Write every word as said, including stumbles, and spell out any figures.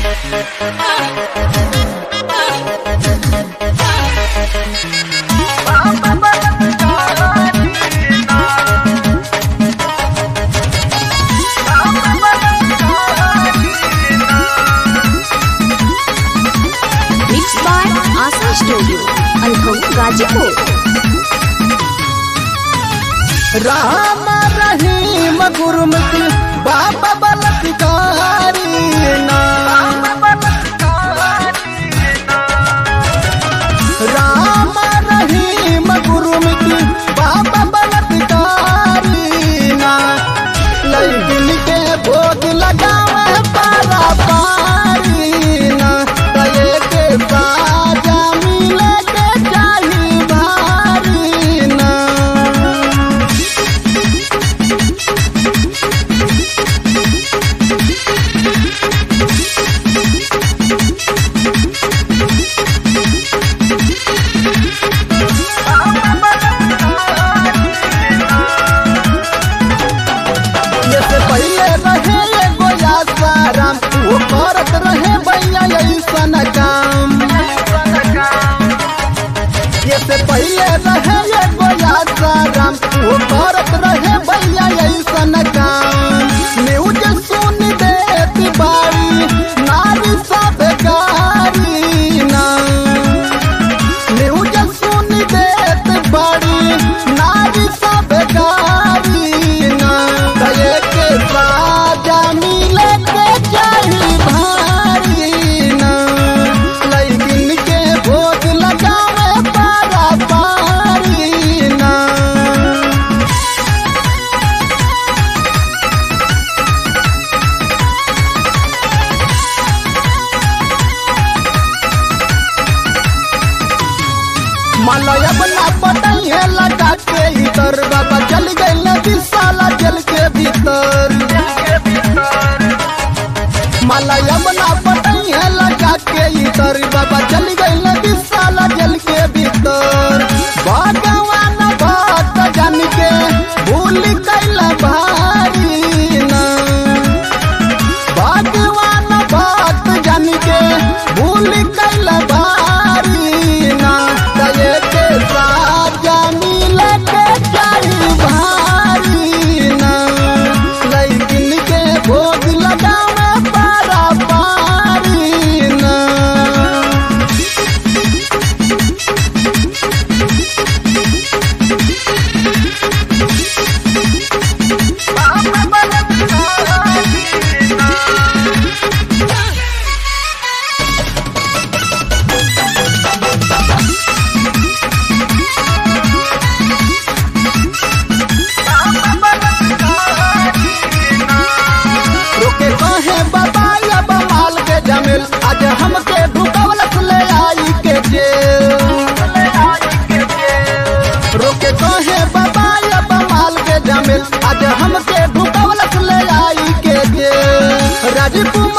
गाजीपुर। राम रहीम गुरुमुखी बाबा बलत्कारी नाम। राम रहीम गुरुमुखी बाबा बलत्कारी नाम। लड़किन के भोग लगावे पारा पारी ना। तये के बाजा मिले के जाही भारी ना। वो करत रहे भैया ऐसन काम। ये से पहले रहे एगो आसाराम। वो करत रहे भैया ऐसन काम। न्यूज सुन देती बारी नारी सब कारी ना। न्यूज सुन देती बारी नारी सब कारी ना। दये के साजा मिले के जाही भारी ना। लड़किन के भोग लगावे पारा पारी ना। मलया बना पटाइए लगा के इधर बाबा चल गए विशाला जल के भीतर। मलया बना पटाइए लगा के इधर बाबा चल गए विशाला जल के भीतर। भगवान भक्त जन के भूल कैला भारी ना। भगवान भक्त जन के भूल कैला भारी ना। दये के साजा मिले के जाही भारी ना। लड़किन के भोग लगावे पारा पारी ना। रोके कहे बाबा अब माल के जमेल। आज हमके ढुकवलस ले आई के जेल। रोके कहे बाबा अब माल के जमेल। आज हमके ढुकवलस ले आई के जेल। राजपुर